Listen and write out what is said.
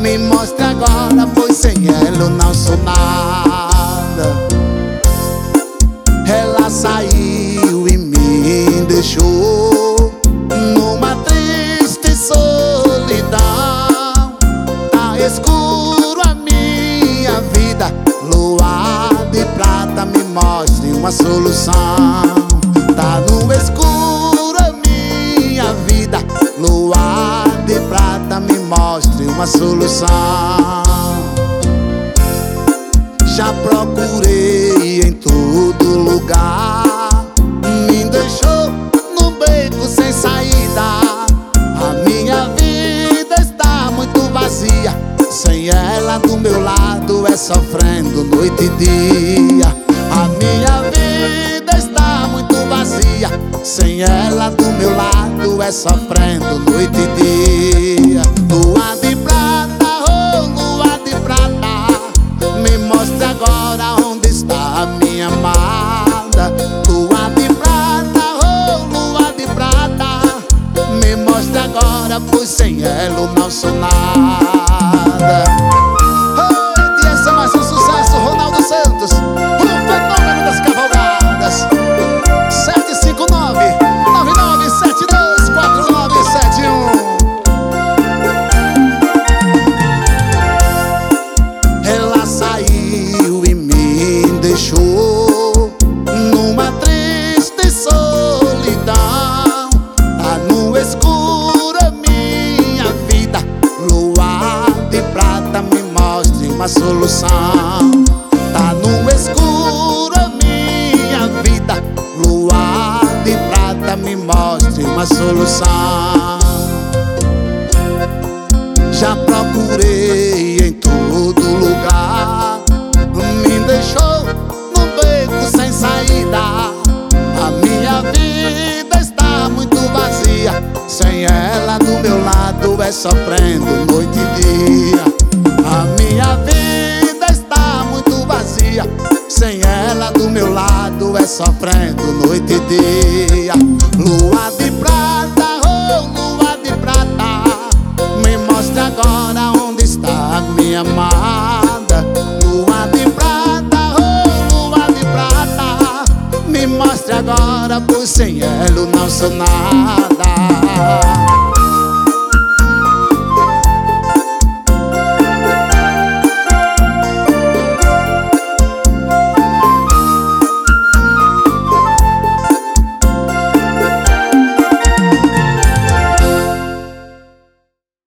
Me mostre agora, pois sem ela eu não sou nada. Ela saiu e me deixou numa triste solidão. Tá escuro a minha vida, lua de prata, me mostre uma solução. Tá no escuro a minha vida, lua de prata, me mostre uma solução. Já procurei em todo lugar, me deixou no beco sem saída. A minha vida está muito vazia, sem ela do meu lado é sofrendo noite e dia. A minha vida está muito vazia, sem ela do meu lado é sofrendo noite e dia. Lua de prata, oh lua de prata, me mostre agora onde está a minha amada. Lua de prata, oh lua de prata, me mostre agora, pois sem ela eu não sou nada. Oi, esse é mais um sucesso, Ronaldo Santos, o fenômeno das cavalgadas. 759-9972-4971. Ela saiu e me deixou numa triste solidão. Tá no escuro a minha vida, lua de prata, me mostre uma solução. Tá no escuro a minha vida, lua de prata, me mostre uma solução. Já procurei em todo lugar, me deixou num beco sem saída. A minha vida está muito vazia, sem ela do meu lado é sofrendo noite e dia. A minha vida está muito vazia, sem ela do meu lado é sofrendo noite e dia. Lua de prata, oh lua de prata, me mostre agora onde está a minha amada. Lua de prata, oh lua de prata, me mostre agora, pois sem ela eu não sou nada.